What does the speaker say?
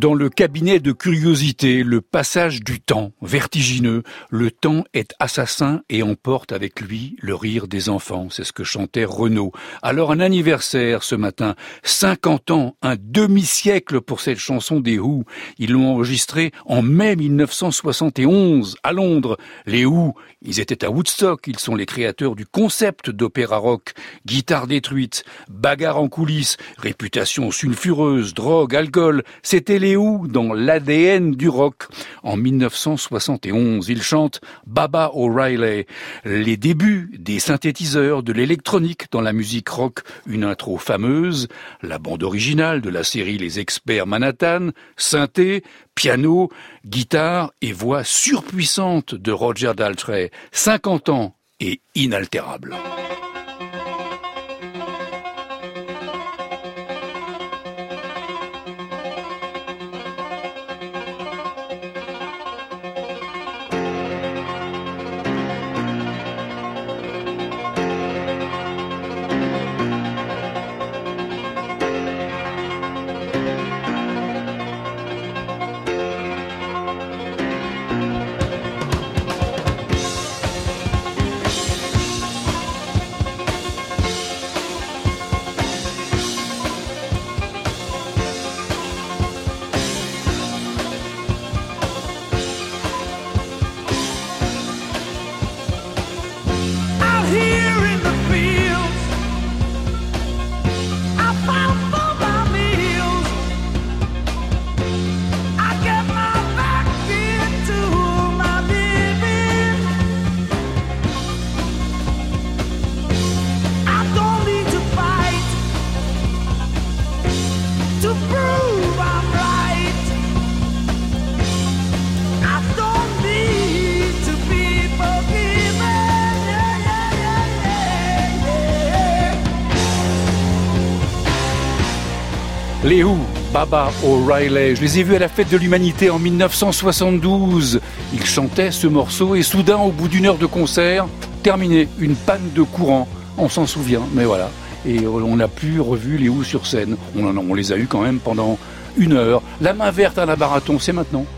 Dans le cabinet de curiosité, le passage du temps, vertigineux, le temps est assassin et emporte avec lui le rire des enfants. C'est ce que chantait Renaud. Alors un anniversaire ce matin, 50 ans, un demi-siècle pour cette chanson des Who. Ils l'ont enregistrée en mai 1971 à Londres. Les Who, ils étaient à Woodstock, ils sont les créateurs du concept d'opéra rock. Guitare détruite, bagarre en coulisses, réputation sulfureuse, drogue, alcool, c'était les Who dans l'ADN du rock. En 1971, ils chantent Baba O'Reilly, les débuts des synthétiseurs, de l'électronique dans la musique rock, une intro fameuse, la bande originale de la série Les Experts Manhattan, synthé, piano, guitare et voix surpuissante de Roger Daltrey, 50 ans et inaltérable. Les Who, Baba O'Reilly, je les ai vus à la Fête de l'Humanité en 1972. Ils chantaient ce morceau et soudain, au bout d'une heure de concert, terminé, une panne de courant. On s'en souvient, mais voilà. Et on n'a plus revu les Who sur scène. On les a eus quand même pendant une heure. La main verte à la marathon, c'est maintenant.